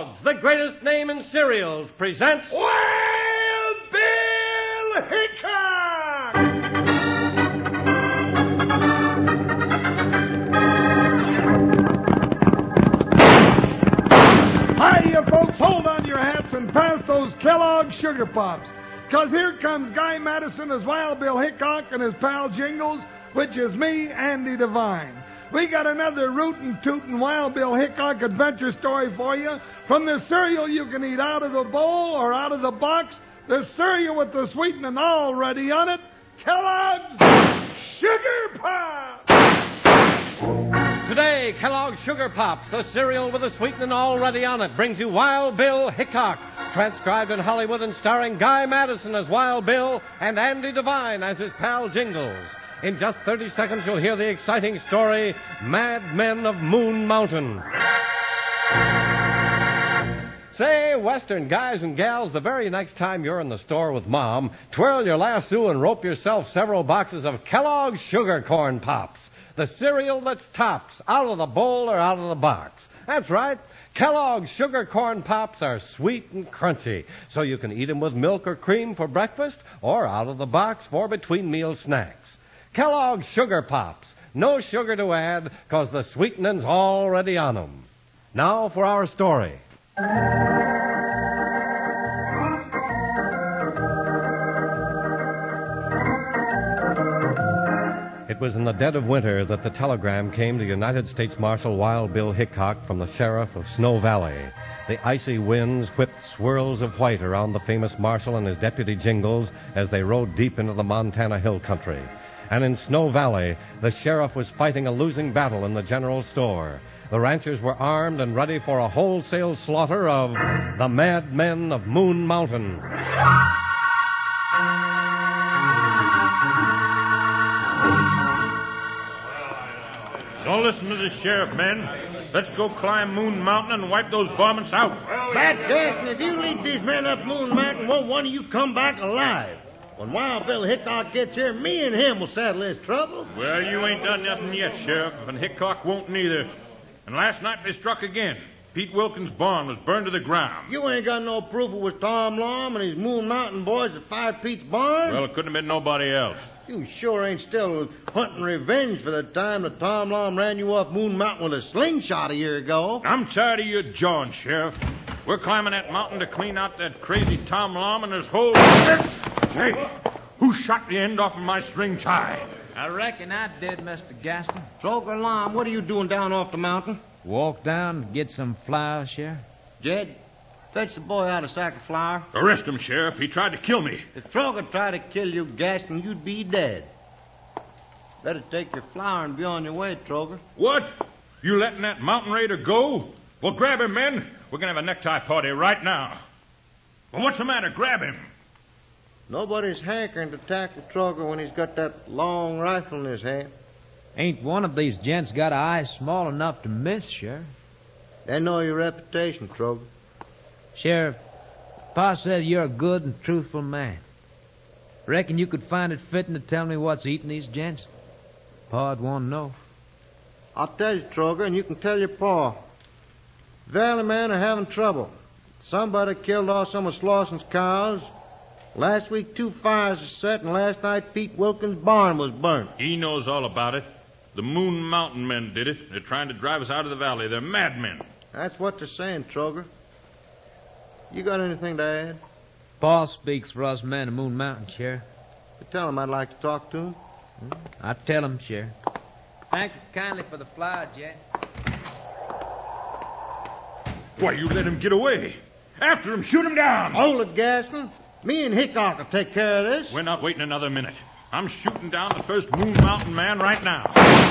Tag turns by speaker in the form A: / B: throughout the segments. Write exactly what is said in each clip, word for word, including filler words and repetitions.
A: Kellogg's, the greatest name in cereals, presents
B: Wild Bill Hickok! Hiya, folks. Hold on your hats and pass those Kellogg's Sugar Pops. Because here comes Guy Madison as Wild Bill Hickok and his pal Jingles, which is me, Andy Devine. We got another rootin' tootin' Wild Bill Hickok adventure story for you. From the cereal you can eat out of the bowl or out of the box, the cereal with the sweetening already on it, Kellogg's Sugar Pops!
A: Today, Kellogg's Sugar Pops, the cereal with the sweetening already on it, brings you Wild Bill Hickok, transcribed in Hollywood and starring Guy Madison as Wild Bill and Andy Devine as his pal Jingles. In just thirty seconds, you'll hear the exciting story, Mad Men of Moon Mountain. Say, Western guys and gals, the very next time you're in the store with Mom, twirl your lasso and rope yourself several boxes of Kellogg's Sugar Corn Pops, the cereal that's tops, out of the bowl or out of the box. That's right. Kellogg's Sugar Corn Pops are sweet and crunchy, so you can eat them with milk or cream for breakfast or out of the box for between-meal snacks. Kellogg's Sugar Pops. No sugar to add, 'cause the sweetening's already on 'em. Now for our story. It was in the dead of winter that the telegram came to United States Marshal Wild Bill Hickok from the sheriff of Snow Valley. The icy winds whipped swirls of white around the famous marshal and his deputy Jingles as they rode deep into the Montana hill country. And in Snow Valley, the sheriff was fighting a losing battle in the general store. The ranchers were armed and ready for a wholesale slaughter of the Mad Men of Moon Mountain.
C: Don't listen to this sheriff, men. Let's go climb Moon Mountain and wipe those varmints out.
D: Bat Gaston, if you lead these men up Moon Mountain, won't one of you come back alive? When Wild Bill Hickok gets here, me and him will settle his trouble.
C: Well, you ain't done nothing yet, Sheriff, and Hickok won't neither. And last night they struck again. Pete Wilkins' barn was burned to the ground.
D: You ain't got no proof it was Tom Lom and his Moon Mountain boys at Five Pete's barn?
C: Well, it couldn't have been nobody else.
D: You sure ain't still hunting revenge for the time that Tom Lom ran you off Moon Mountain with a slingshot a year ago.
C: I'm tired of your jawing, Sheriff. We're climbing that mountain to clean out that crazy Tom Lom and his whole... Hey, who shot the end off of my string tie?
E: I reckon I did, Mister Gaston.
D: Troker Lom, what are you doing down off the mountain?
E: Walk down and get some flour, Sheriff.
D: Jed, fetch the boy out a sack of flour.
C: Arrest him, Sheriff. He tried to kill me.
D: If Troker tried to kill you, Gaston, you'd be dead. Better take your flour and be on your way, Troker.
C: What? You letting that mountain raider go? Well, grab him, men. We're going to have a necktie party right now. Well, what's the matter? Grab him.
D: Nobody's hankering to tackle Troker when he's got that long rifle in his hand.
E: Ain't one of these gents got an eye small enough to miss, Sheriff?
D: They know your reputation, Troker.
E: Sheriff, Pa says you're a good and truthful man. Reckon you could find it fitting to tell me what's eating these gents? Pa'd want to know.
D: I'll tell you, Troker, and you can tell your pa. Valley men are having trouble. Somebody killed off some of Slauson's cows. Last week, two fires were set, and last night, Pete Wilkins' barn was burnt.
C: He knows all about it. The Moon Mountain men did it. They're trying to drive us out of the valley. They're madmen.
D: That's what they're saying, Troger. You got anything to add?
E: Pa speaks for us men of Moon Mountain, Sheriff.
D: You tell him I'd like to talk to him.
E: I tell him, Sheriff. Thank you kindly for the flour, Jack.
C: Why, you let him get away. After him, shoot him down.
D: Hold it, Gaston. Me and Hickok will take care of this.
C: We're not waiting another minute. I'm shooting down the first Moon Mountain man right now.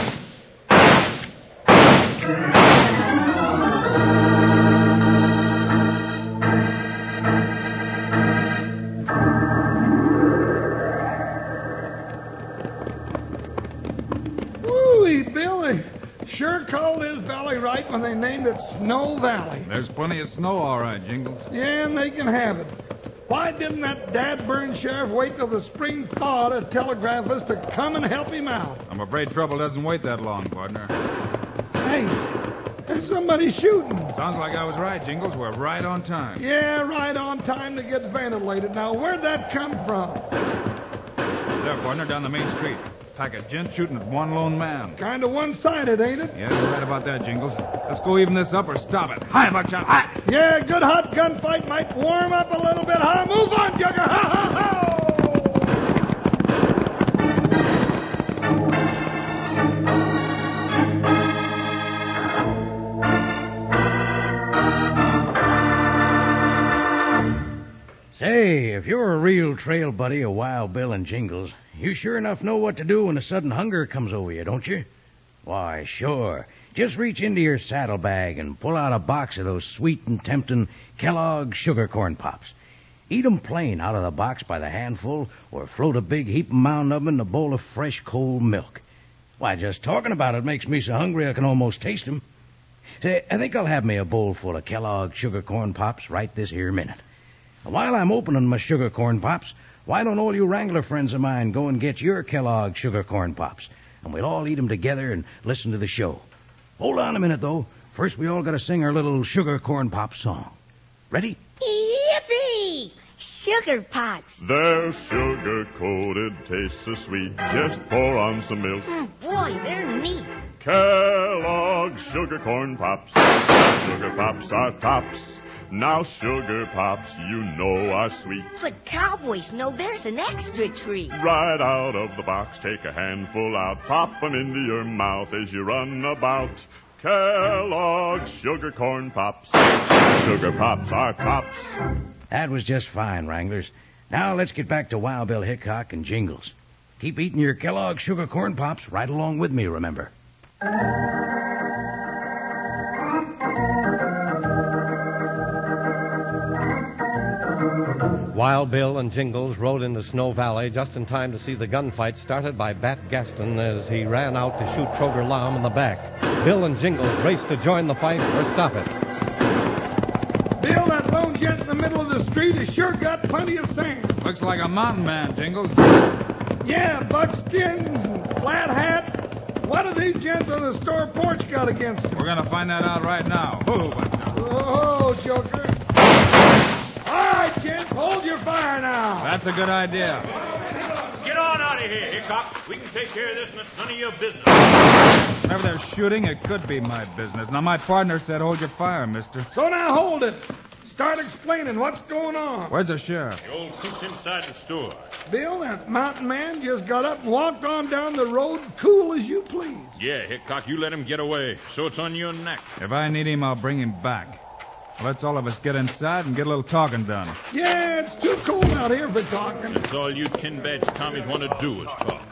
B: Woo-wee, Billy. Sure called his valley right when they named it Snow Valley.
F: There's plenty of snow, all right, Jingles.
B: Yeah, and they can have it. Why didn't that dad-burned sheriff wait till the spring thaw to telegraph us to come and help him out?
F: I'm afraid trouble doesn't wait that long, partner.
B: Hey, There's somebody shooting.
F: Sounds like I was right, Jingles. We're right on time.
B: Yeah, right on time to get ventilated. Now, where'd that come from?
F: There, partner, down the main street. Pack of gents shooting at one lone man.
B: Kind of one-sided, ain't it?
F: Yeah, you're right about that, Jingles. Let's go even this up or stop it. Hi, Buckshot. Hi!
B: Yeah, good hot gunfight might warm up a little bit, huh? Move on, Jugger! Ha, ha, ha!
G: Say, if you're a real trail buddy of Wild Bill and Jingles, you sure enough know what to do when a sudden hunger comes over you, don't you? Why, sure. Just reach into your saddlebag and pull out a box of those sweet and tempting Kellogg's Sugar Corn Pops. Eat 'em plain out of the box by the handful, or float a big heaping mound of 'em in a bowl of fresh, cold milk. Why, just talking about it makes me so hungry I can almost taste 'em. Say, I think I'll have me a bowl full of Kellogg's Sugar Corn Pops right this here minute. While I'm opening my Sugar Corn Pops, why don't all you Wrangler friends of mine go and get your Kellogg's Sugar Corn Pops, and we'll all eat 'em together and listen to the show. Hold on a minute, though. First, we all got to sing our little Sugar Corn Pop song. Ready?
H: Yippee! Sugar Pops.
I: They're sugar-coated, taste so sweet. Just pour on some milk.
H: Mm, boy, they're neat.
I: Kellogg's Sugar Corn Pops. Sugar Pops are tops. Now Sugar Pops, you know, are sweet.
H: But cowboys know there's an extra treat.
I: Right out of the box, take a handful out. Pop 'em into your mouth as you run about. Kellogg's Sugar Corn Pops. Sugar Pops are tops.
G: That was just fine, Wranglers. Now let's get back to Wild Bill Hickok and Jingles. Keep eating your Kellogg's Sugar Corn Pops right along with me, remember.
A: Wild Bill and Jingles rode into Snow Valley just in time to see the gunfight started by Bat Gaston as he ran out to shoot Troger Lom in the back. Bill and Jingles raced to join the fight or stop it.
B: Bill, that lone gent in the middle of the street has sure got plenty of sand.
F: Looks like a mountain man, Jingles.
B: Yeah, buckskins and flat hat. What have these gents on the store porch got against them?
F: We're going to find that out right now. Whoa, Buckshot.
B: Oh, Joker. All right, gents, hold your fire now.
F: That's a good idea.
C: Get on out of here, Hickok. We can take care of this and it's none of your business.
F: Whenever they're shooting, it could be my business. Now, my partner said hold your fire, mister.
B: So now hold it. Start explaining what's going on.
F: Where's the sheriff?
C: The old cook's inside the store.
B: Bill, that mountain man just got up and walked on down the road cool as you please.
C: Yeah, Hickok, you let him get away. So it's on your neck.
F: If I need him, I'll bring him back. Let's all of us get inside and get a little talking done.
B: Yeah, it's too cold out here for talking.
C: That's all you tin-badge Tommies want to do is talk.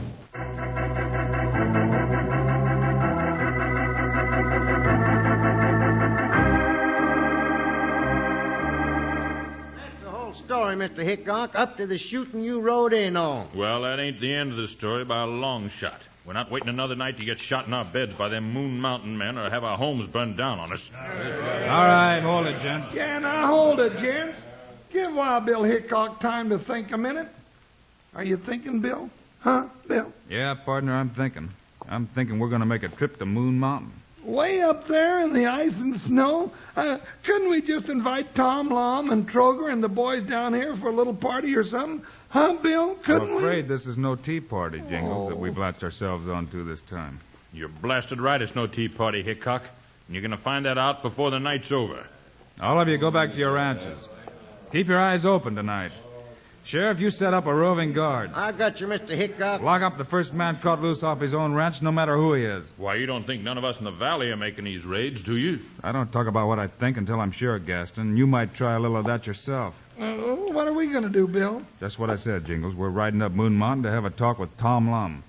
D: That's the whole story, Mister Hickok, up to the shooting you rode in on.
C: Well, that ain't the end of the story by a long shot. We're not waiting another night to get shot in our beds by them Moon Mountain men or have our homes burned down on us.
F: All right, hold it, gents.
B: Yeah, now hold it, gents. Give Wild Bill Hickok time to think a minute. Are you thinking, Bill? Huh, Bill?
F: Yeah, partner, I'm thinking. I'm thinking we're going to make a trip to Moon Mountain.
B: Way up there in the ice and snow? Uh, couldn't we just invite Tom Lom and Troger and the boys down here for a little party or something? Huh, Bill? Couldn't
F: I'm afraid
B: we?
F: this is no tea party, Jingles,
B: Oh.
F: that we've latched ourselves onto this time.
C: You're blasted right it's no tea party, Hickok. And you're going to find that out before the night's over.
F: All of you go back to your ranches. Keep your eyes open tonight. Sheriff, you set up a roving guard.
D: I got you, Mister Hickok.
F: Lock up the first man caught loose off his own ranch, no matter who he is.
C: Why, you don't think none of us in the valley are making these raids, do you?
F: I don't talk about what I think until I'm sure, Gaston. You might try a little of that yourself.
B: Uh, what are we going to do, Bill?
F: Just what I said, Jingles. We're riding up Moon Mountain to have a talk with Tom Lum.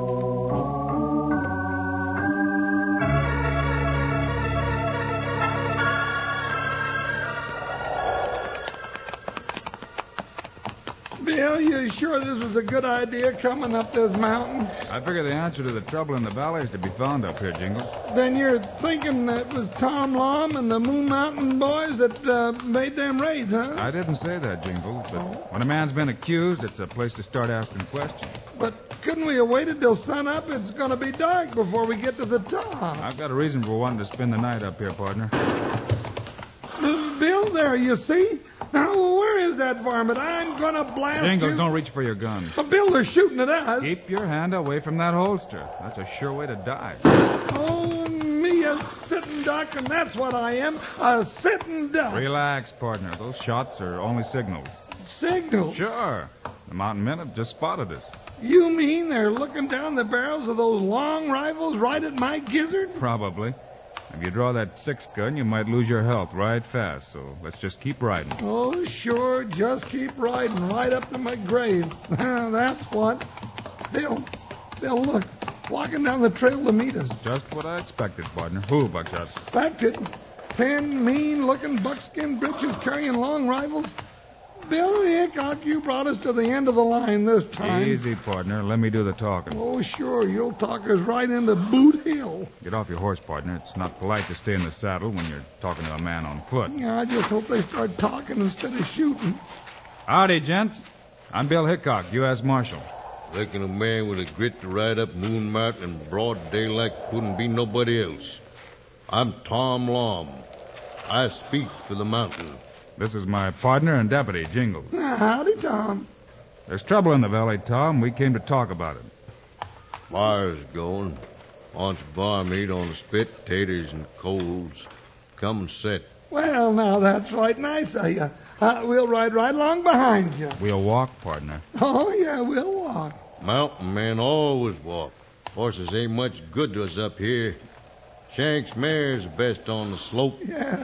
B: Bill, you sure this was a good idea coming up this mountain?
F: I figure the answer to the trouble in the valley is to be found up here, Jingles.
B: Then you're thinking that it was Tom Lom and the Moon Mountain boys that uh, made them raids, huh?
F: I didn't say that, Jingles, but when a man's been accused, it's a place to start asking questions.
B: But Couldn't we have waited till sun up? It's going to be dark before we get to the top.
F: I've got a reason for wanting to spend the night up here, partner.
B: Uh, Bill, there, you see? Now, where is that varmint? I'm going to blast
F: Jingles,
B: you.
F: don't reach for your gun.
B: Uh, Bill, they're shooting at us.
F: Keep your hand away from that holster. That's a sure way to die.
B: Oh, me, a sitting duck, and that's what I am, a sitting duck.
F: Relax, partner. Those shots are only signals.
B: Signal?
F: Sure. The mountain men have just spotted us.
B: You mean they're looking down the barrels of those long rifles right at my gizzard?
F: Probably. If you draw that six gun, you might lose your health right fast, so let's just keep riding.
B: Oh, sure, just keep riding right up to my grave. That's what. Bill, Bill, look, walking down the trail to meet us.
F: Just what I expected, partner. Who, Buckshot?
B: Expected? Ten mean-looking buckskin breeches carrying long rifles? Bill Hickok, you brought us to the end of the line this time.
F: Easy, partner. Let me do the talking.
B: Oh, sure, you'll talk us right into Boot Hill.
F: Get off your horse, partner. It's not polite to stay in the saddle when you're talking to a man on foot.
B: Yeah, I just hope they start talking instead of shooting.
F: Howdy, gents. I'm Bill Hickok, U S Marshal.
J: Reckon a man with a grit to ride up Moon Mountain in broad daylight couldn't be nobody else. I'm Tom Lom. I speak for the mountain.
F: This is my partner and deputy, Jingles.
B: Howdy, Tom.
F: There's trouble in the valley, Tom. We came to talk about it.
J: Fire's going. Wants bar meat on the spit, taters and coals. Come and sit.
B: Well, now, that's right nice of you. Uh, we'll ride right along behind you.
F: We'll walk, partner.
B: Oh, yeah, we'll walk.
J: Mountain men always walk. Horses ain't much good to us up here. Shank's mare's best on the slope.
B: Yeah.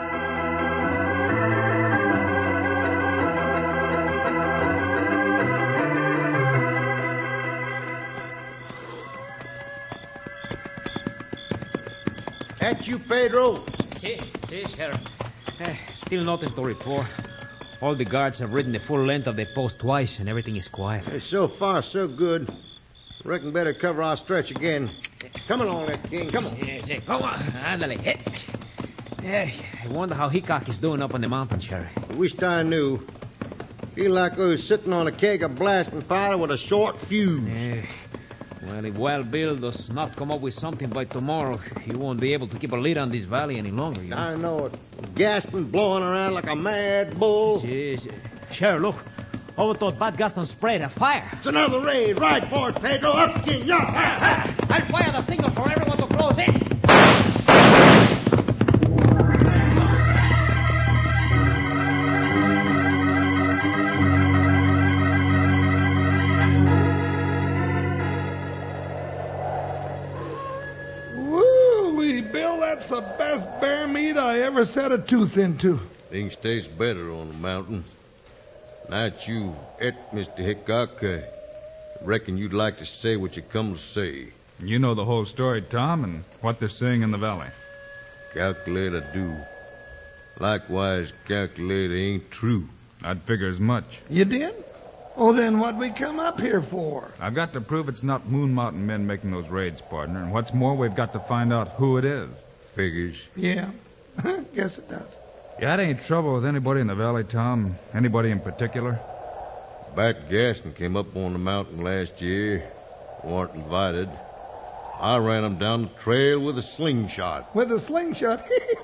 D: That's you, Pedro.
E: See, see, Sheriff. Eh, still nothing to report. All the guards have ridden the full length of the post twice, and everything is quiet.
D: Hey, so far, so good. Reckon better cover our stretch again. Come along, there, King. Come on.
E: Yeah, see, come on, ándale. Eh. Yeah, I wonder how Hickok is doing up on the mountain, Sheriff.
D: I wished I knew. Feel like I was sitting on a keg of blasting powder with a short fuse.
E: Yeah. Well, if Wild Bill does not come up with something by tomorrow, he won't be able to keep a lid on this valley any longer. You know?
D: I know it. Gasping, blowing around like a mad bull.
E: Yes. Sheriff, look. Over to Bad Gaston sprayed a fire.
D: It's another raid. Right for it, Pedro. Up, King. Yeah.
E: I'll fire the signal for everyone to close in.
B: That's the best bear meat I ever set a tooth into.
J: Things taste better on the mountain. Not you, et, Mister Hickok. I reckon you'd like to say what you come to say.
F: You know the whole story, Tom, and what they're saying in the valley.
J: Calculate I do. Likewise, calculate it ain't true.
F: I'd figure as much.
B: You did? Oh, then what'd we come up here for?
F: I've got to prove it's not Moon Mountain men making those raids, partner. And what's more, we've got to find out who it is.
J: Figures.
B: Yeah, guess it does.
F: You had any trouble with anybody in the valley, Tom? Anybody in particular?
J: Bat Gaston came up on the mountain last year. Weren't invited. I ran him down the trail with a slingshot.
B: With a slingshot?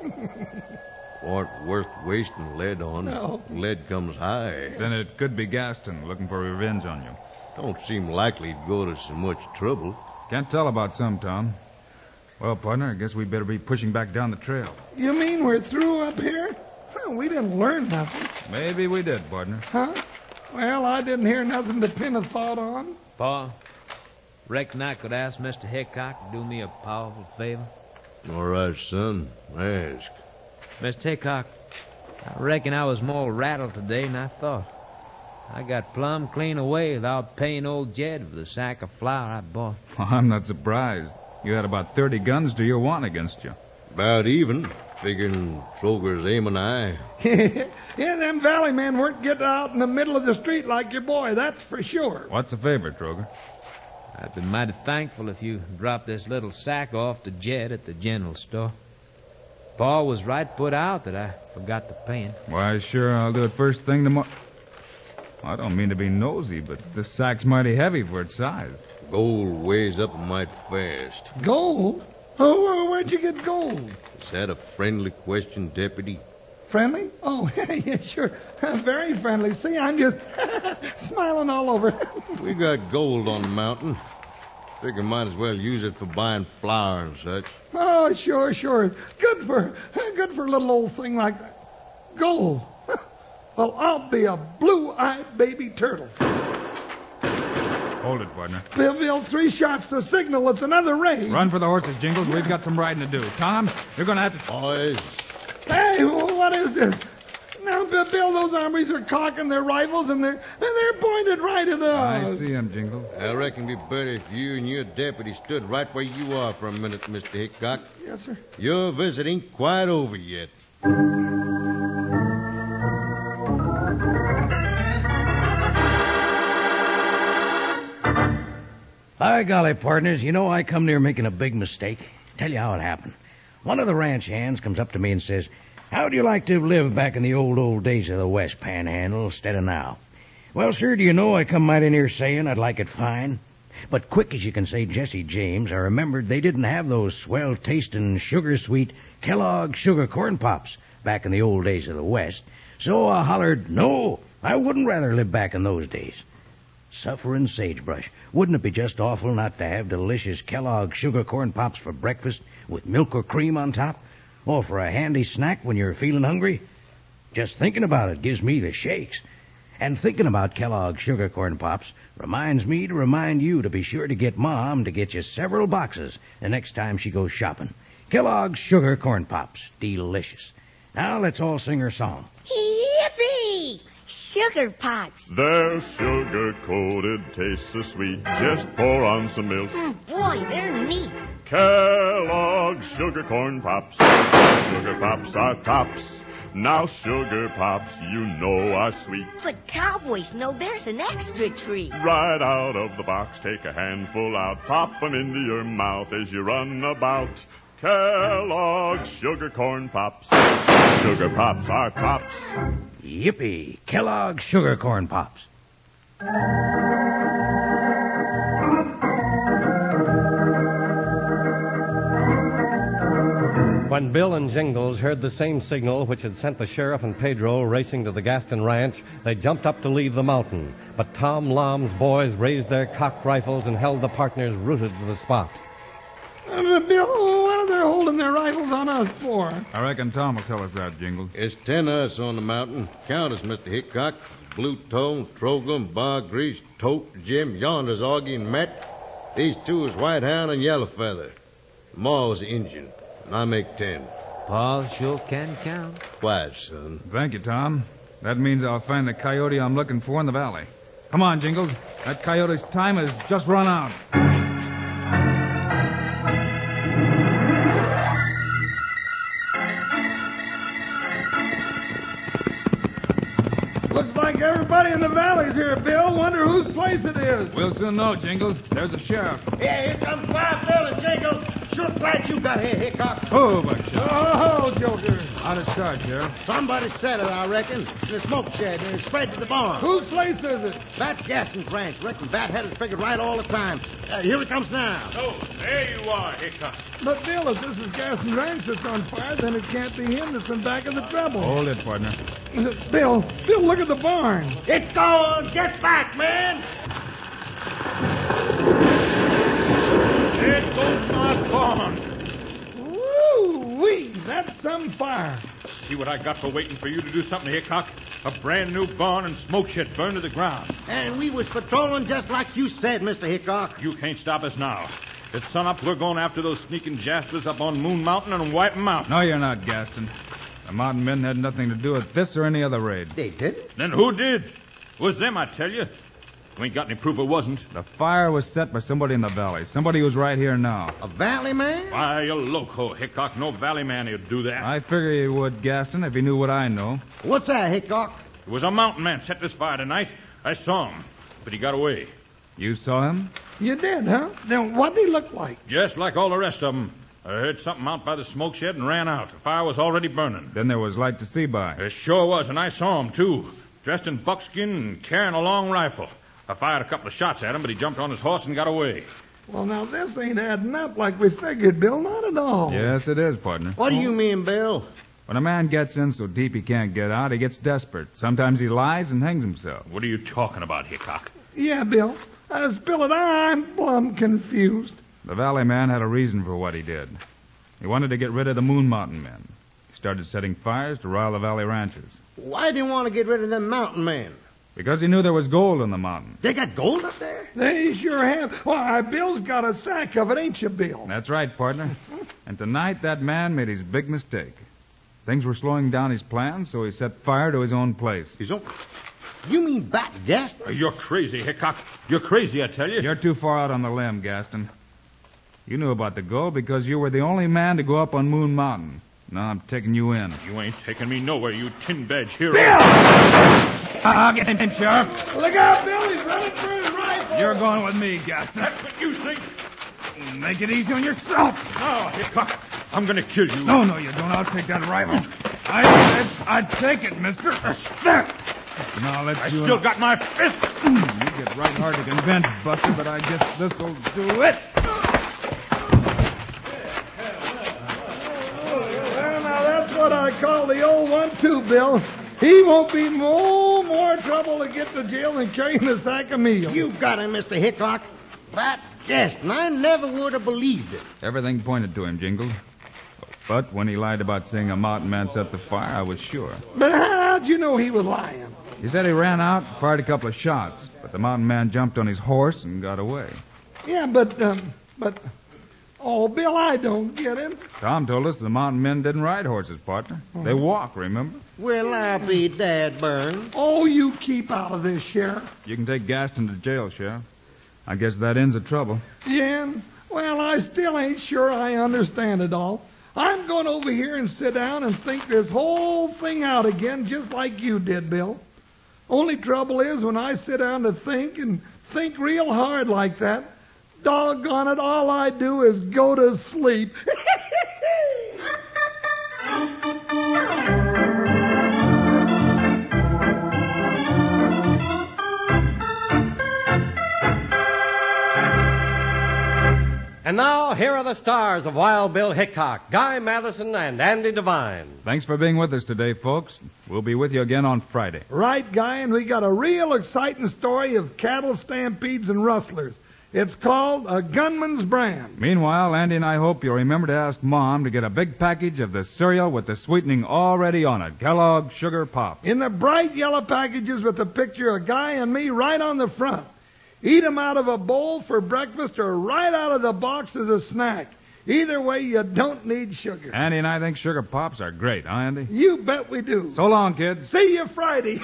J: Weren't worth wasting lead on.
B: No.
J: Lead comes high.
F: Then it could be Gaston looking for revenge on you.
J: Don't seem likely to go to so much trouble.
F: Can't tell about some, Tom. Well, partner, I guess we better be pushing back down the trail.
B: You mean we're through up here? Well, we didn't learn nothing.
F: Maybe we did, partner.
B: Huh? Well, I didn't hear nothing to pin a thought on.
E: Pa, reckon I could ask Mister Hickok to do me a powerful favor?
J: All right, son. Ask.
E: Mister Hickok, I reckon I was more rattled today than I thought. I got plumb clean away without paying old Jed for the sack of flour I bought.
F: Well, I'm not surprised. You had about thirty guns to your one against you.
J: About even, figuring Troger's aiming eye.
B: Yeah, them valley men weren't getting out in the middle of the street like your boy, that's for sure.
F: What's the favor, Troger?
E: I'd be mighty thankful if you dropped this little sack off to Jed at the general store. Paul was right put out that I forgot to pay him.
F: Why, sure, I'll do it first thing tomorrow. I don't mean to be nosy, but this sack's mighty heavy for its size.
J: Gold weighs up mighty fast.
B: Gold? Oh, where'd you get gold?
J: Is that a friendly question, Deputy?
B: Friendly? Oh, yeah, sure. Very friendly. See, I'm just smiling all over.
J: We got gold on the mountain. Figure might as well use it for buying flour and such.
B: Oh, sure, sure. Good for good for a little old thing like that. Gold. Well, I'll be a blue-eyed baby turtle.
F: Hold it, partner.
B: Bill, Bill, three shots to signal. It's another raid.
F: Run for the horses, Jingles. We've got some riding to do. Tom, you're going to have to...
J: Boys.
B: Hey, what is this? Now, Bill, those hombres are cocking their rifles, and they're, and they're pointed right at us.
F: I see him, Jingles.
J: I reckon it'd be better if you and your deputy stood right where you are for a minute, Mister Hickok.
B: Yes, sir.
J: Your visit ain't quite over yet.
G: By golly, partners, you know I come near making a big mistake. Tell you how it happened. One of the ranch hands comes up to me and says, "How'd you like to have lived back in the old, old days of the West Panhandle instead of now?" Well, sir, do you know I come mighty near saying I'd like it fine. But quick as you can say Jesse James, I remembered they didn't have those swell-tasting, sugar-sweet Kellogg sugar corn pops back in the old days of the West. So I hollered, no, I wouldn't rather live back in those days. Suffering sagebrush. Wouldn't it be just awful not to have delicious Kellogg sugar corn pops for breakfast with milk or cream on top? Or for a handy snack when you're feeling hungry? Just thinking about it gives me the shakes. And thinking about Kellogg sugar corn pops reminds me to remind you to be sure to get Mom to get you several boxes the next time she goes shopping. Kellogg's sugar corn pops. Delicious. Now let's all sing her song.
H: Yippee! Sugar pops.
I: They're sugar-coated, taste so sweet. Just pour on some milk.
H: Mm, boy, they're neat.
I: Kellogg's sugar corn pops. Sugar pops are tops. Now sugar pops, you know, are sweet.
H: But cowboys know there's an extra treat.
I: Right out of the box, take a handful out. Pop 'em into your mouth as you run about. Kellogg's sugar corn pops. Sugar pops are tops.
G: Yippee! Kellogg's sugar corn pops.
A: When Bill and Jingles heard the same signal which had sent the sheriff and Pedro racing to the Gaston Ranch, they jumped up to leave the mountain. But Tom Lom's boys raised their cocked rifles and held the partners rooted to the spot.
B: Uh, Bill, what are they holding their rifles on us for?
F: I reckon Tom will tell us that, Jingles.
J: There's ten of us on the mountain. Count us, Mister Hickok. Blue Toe, Trogum, Bar Grease, Tote, Jim, yonder's Augie and Matt. These two is White Hound and Yellow Feather. Ma's the Injun. And I make ten.
E: Paul sure can count.
J: Quiet, son.
F: Thank you, Tom. That means I'll find the coyote I'm looking for in the valley. Come on, Jingles. That coyote's time has just run out.
B: Looks like everybody in the valley's here, Bill. Wonder whose place it is.
F: We'll soon know, Jingles. There's a sheriff.
D: Yeah, here comes Five Bill and Jingles. Sure glad you got here, Hickok.
F: Oh, Buckshot.
B: Oh, Joker.
F: How to start, Sheriff?
D: Somebody said it, I reckon. In the smoke shed, and it spread to the barn.
B: Whose place is it?
D: Bat Gaston's ranch. Reckon Bat had it figured right all the time. Uh, here he comes now.
C: So, there you are, Hickok.
B: But, Bill, if this is Gaston Ranch that's on fire, then it can't be him that's in back of the trouble.
F: Hold it, partner.
B: Bill, Bill, look at the barn.
D: It's gone. Get back, man.
C: There goes my barn.
B: Woo-wee, that's some fire.
C: See what I got for waiting for you to do something, Hickok? A brand new barn and smoke shed burned to the ground.
D: And we was patrolling just like you said, Mister Hickok.
C: You can't stop us now. At sunup, we're going after those sneaking Jaspers up on Moon Mountain and wipe them out.
F: No, you're not, Gaston. The mountain men had nothing to do with this or any other raid.
D: They didn't?
C: Then who did? It was them, I tell you. We ain't got any proof it wasn't.
F: The fire was set by somebody in the valley. Somebody who's right here now.
D: A valley man?
C: Why, you loco, Hickok. No valley man would do that.
F: I figure he would, Gaston, if he knew what I know.
D: What's that, Hickok?
C: It was a mountain man set this fire tonight. I saw him, but he got away.
F: You saw him?
B: You did, huh? Then what did he look like?
C: Just like all the rest of them. I heard something out by the smoke shed and ran out. The fire was already burning.
F: Then there was light to see by.
C: There sure was, and I saw him, too. dressed in buckskin and carrying a long rifle. I fired a couple of shots at him, but he jumped on his horse and got away.
B: Well, now, this ain't adding up like we figured, Bill. Not at all.
F: Yes, it is, partner.
J: What do you mean, Bill?
F: When a man gets in so deep he can't get out, he gets desperate. Sometimes he lies and hangs himself.
C: What are you talking about, Hickok?
B: Yeah, Bill. Uh, spill it. I'm plumb confused.
F: The Valley man had a reason for what he did. He wanted to get rid of the Moon Mountain men. He started setting fires to rile the Valley ranchers.
J: Why do you want to get rid of them mountain men?
F: Because he knew there was gold in the mountain.
J: They got gold up there?
B: They sure have. Why, Bill's got a sack of it, ain't you, Bill?
F: That's right, partner. And tonight that man made his big mistake. Things were slowing down his plans, so he set fire to his own place.
J: His own... You mean Bat Gaston?
C: You're crazy, Hickok. You're crazy, I tell you.
F: You're too far out on the limb, Gaston. You knew about the gold because you were the only man to go up on Moon Mountain. Now I'm taking you in.
C: You ain't taking me nowhere, you tin badge hero.
B: Bill!
F: I'll get him, Sheriff.
B: Look out, Bill. He's running through his rifle.
F: You're going with me, Gaston.
C: That's what you think.
F: Make it easy on yourself.
C: No, Hickok. I'm going to kill you.
F: No, no, you don't. I'll take that rifle. I said I'd take it, mister. There. Now let's
C: I
F: do
C: still
F: it.
C: got my fist.
F: You get right hard to convince, Buster, but I guess this'll do it.
B: Well, now, that's what I call the old one, too, Bill. He won't be no more trouble to get to jail than carrying a sack of meal.
J: You got him, Mister Hickok. Bat Gaston. I never would have believed it.
F: Everything pointed to him, Jingle. But when he lied about seeing a mountain man set the fire, I was sure.
B: But how'd you know he was lying?
F: He said he ran out, fired a couple of shots, but the mountain man jumped on his horse and got away.
B: Yeah, but, um, but... Oh, Bill, I don't get it.
F: Tom told us the mountain men didn't ride horses, partner. They walk, remember?
J: Well, I'll be dad burned.
B: Oh, you keep out of this, Sheriff.
F: You can take Gaston to jail, Sheriff. I guess that ends the trouble.
B: Yeah? Well, I still ain't sure I understand it all. I'm going over here and sit down and think this whole thing out again, just like you did, Bill. Only trouble is when I sit down to think and think real hard like that, doggone it, all I do is go to sleep.
A: And now, here are the stars of Wild Bill Hickok, Guy Madison, and Andy Devine.
F: Thanks for being with us today, folks. We'll be with you again on Friday.
B: Right, Guy, and we got a real exciting story of cattle stampedes and rustlers. It's called A Gunman's Brand.
F: Meanwhile, Andy and I hope you'll remember to ask Mom to get a big package of the cereal with the sweetening already on it, Kellogg's Sugar Pop.
B: In the bright yellow packages with the picture of Guy and me right on the front. Eat 'em out of a bowl for breakfast or right out of the box as a snack. Either way, you don't need sugar.
F: Andy and I think Sugar Pops are great, huh, Andy?
B: You bet we do.
F: So long, kids.
B: See you Friday.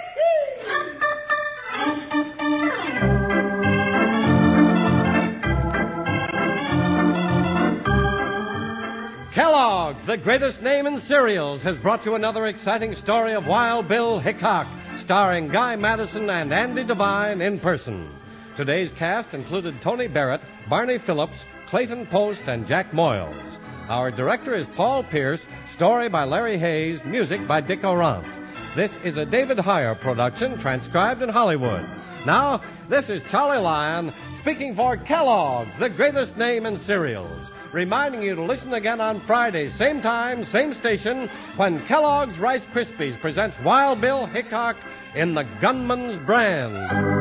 A: Kellogg's, the greatest name in cereals, has brought you another exciting story of Wild Bill Hickok, starring Guy Madison and Andy Devine in person. Today's cast included Tony Barrett, Barney Phillips, Clayton Post, and Jack Moyles. Our director is Paul Pierce, story by Larry Hayes, music by Dick Orant. This is a David Heyer production, transcribed in Hollywood. Now, this is Charlie Lyon, speaking for Kellogg's, the greatest name in cereals, reminding you to listen again on Friday, same time, same station, when Kellogg's Rice Krispies presents Wild Bill Hickok in The Gunman's Brand.